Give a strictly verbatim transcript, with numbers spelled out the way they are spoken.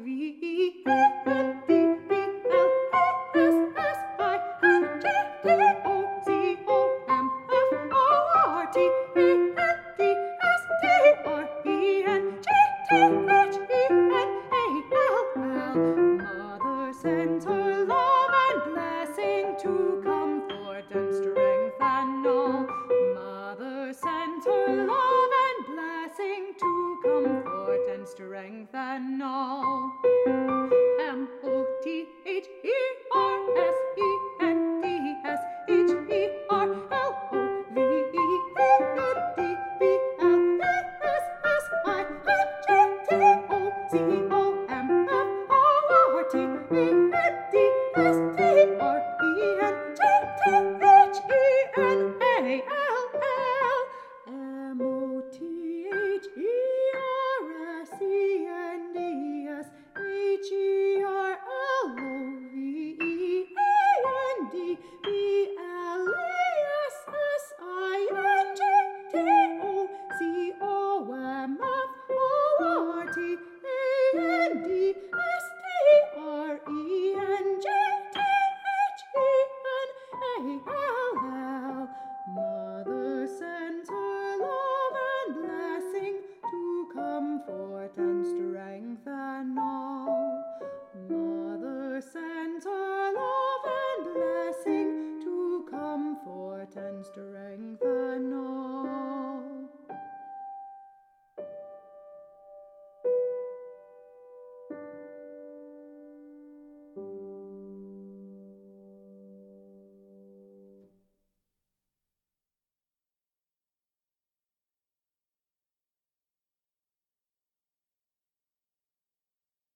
V E N D B L E S S I N G T O C O M F O R T E N D S T R E N G T H E N A L L. Mother sends her love and blessing to comfort and strengthen all. Mother sends her love and blessing to comfort and strengthen all. M O T H E R S E N D S H E R L O V E N D B L E S S I N G T O C O M F O R T E N D S T R E N G T H E N A L L. M O T H E R S E N D S H E R L O V E A N D B L E S S I N G T O C O M F O R T A N D